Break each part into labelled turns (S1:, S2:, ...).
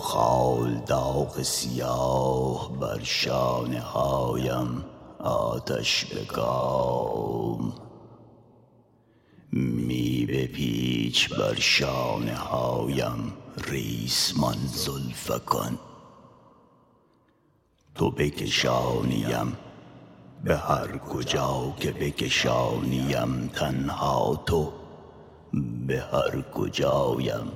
S1: خال داغ سیاه بر شانه هایم آتش بگام می بپیچ بر شانه هایم ریسمان زلفکان تو بکشانیم به هر کجا که بکشانیم تنها تو به هر کجایم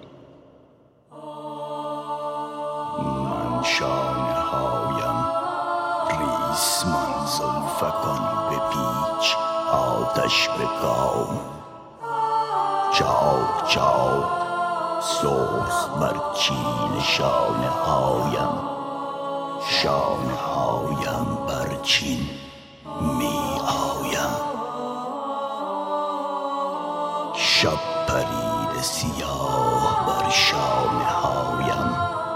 S1: من شانه هایم ریسمان زلفکان بپیچ آتش بگام چاک چاک سرخ بر چین شانه هایم شانه هایم بر چین می آیم شب پرید سیاه بر شانه هایم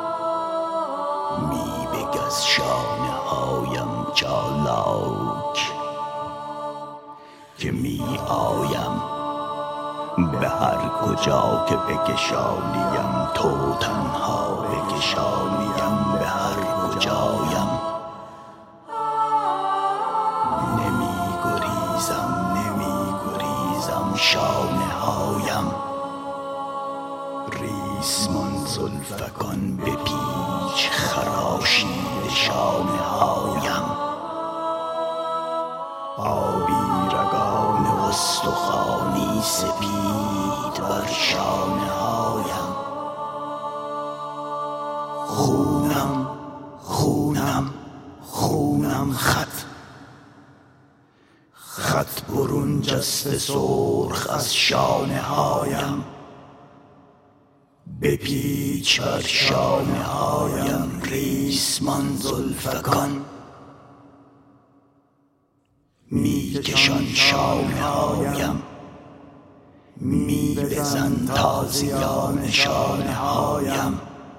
S1: می بگز شانه هایم چالاک که می آیم به هر کجا که بکشانیم تو تنها بکشانیم به هر کجایم نمی گریزم شانه هایم ریسمان زلفکان بپیچ خراشید شانه هایم آبی رگان استخوانی سپید بر شانه هایم خونم خط برون جسته سرخ از شانه هایم بپیچ بر شانه هایم ریسمان زلفکان می کشان شانه هایم می بزن تازیان شانه هایم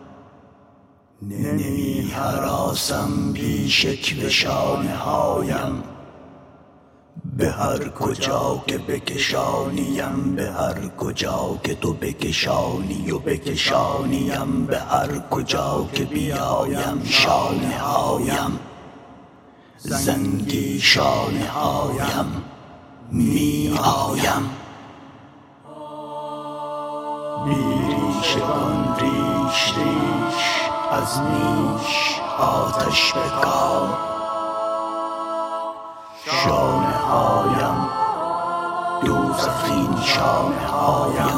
S1: نمی هراسم بی شکوه شانه هایم به هر کجا که بکشانیم به هر کجا که تو بکشانی و بکشانیم به هر کجا که بیایم شانه هایم زنگی شانه هایم می آیم بیریشگان ریش از نیش آتش بگام شانه هایم دوزخین شانه هایم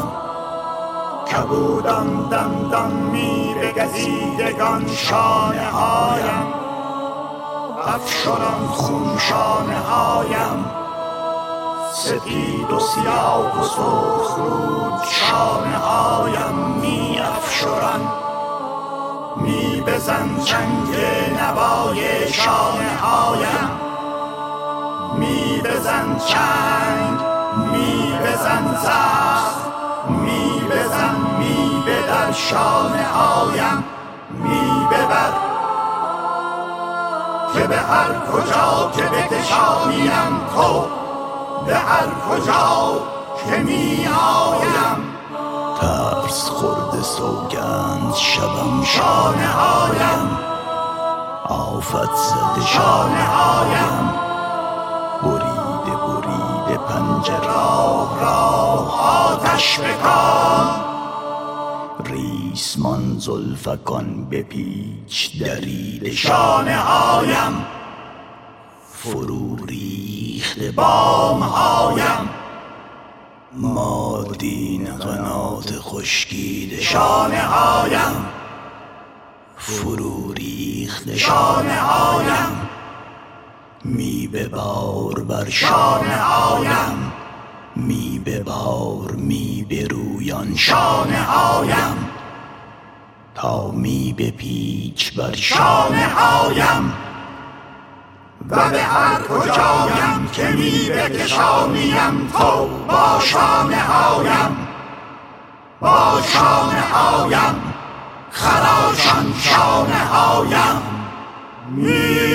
S1: کبودان دندان می بگزیدگان شانه هایم افشران خون شانه هایم سپید و سیاه و سرخ رود شانه هایم می افشران می بزن چنگ نوای شانه هایم می بزن چنگ می بزن زخم می بزن می بدر شانه هایم می ببر که به هر کجا که بکشانیم تو به هر کجا که می آیم ترس خورده سوگند شبم شانه هایم آفت زده شانه هایم بریده پنجه راه آتش بکام ریسمان زلفکان بپیچ درید شانه هایم فرو ریخته بام هایم مادین قنات خشکیده شانه هایم فرو ریخته شانه هایم می ببار بر شانه هایم می ببار می برویان شانه هایم تا می بپیچ بر شانه هایم و به هر کجایم که می بکشانیم تو با شانه هایم با شانه هایم خراشان شانه هایم